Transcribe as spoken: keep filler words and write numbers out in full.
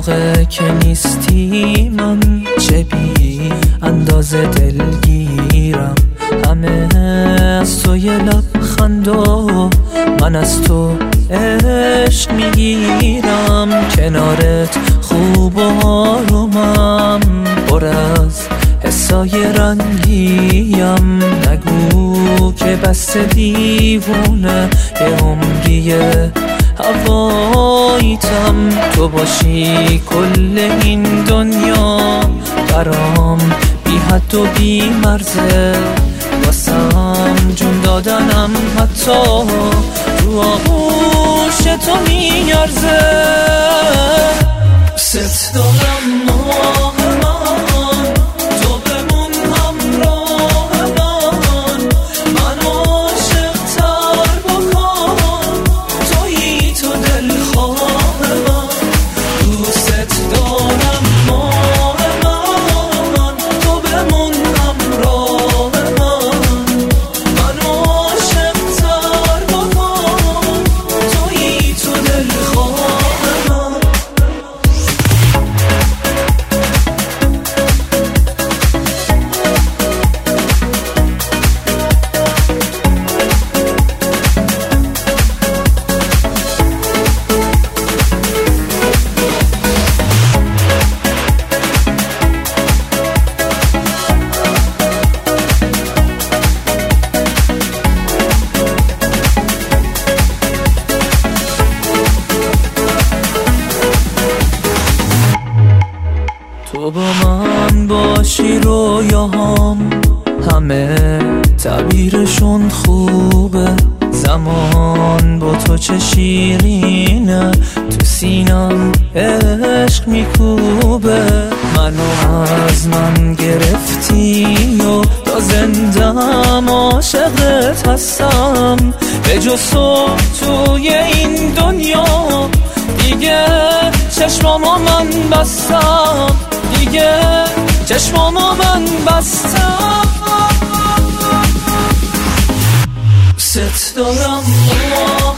موقع که نیستی من چه بی اندازه دلگیرم. همه از تو یه لبخند و من از تو عشق میگیرم. کنارت خوب و آرومم، پر از حسای رنگیم. نگو که بس دیوونه یه عمریه هواییتم. تو باشی کل این دنیا برام بی حد و بی مرزه. واسم جون دادنم حتی تو آغوش تو میارزه. ست دارم ماه من، تو بمون همراه من. من عاشق تر بکن، تویی تو دلخواه من. دوست دارم ماه من، تو بمون همراه من. من عاشق تر بکن، تویی تو دلخواه من. تو با من باشی رویاهام همه تعبیرشون خوبه. زمان با تو چه شیرینه، تو سینم عشق میکوبه. منو از من گرفتی و تا زندم عاشقت هستم. به جز تو توی این دنیا دیگه چشمامو من بستم. دیگه چشمامو من بستم. ست دارم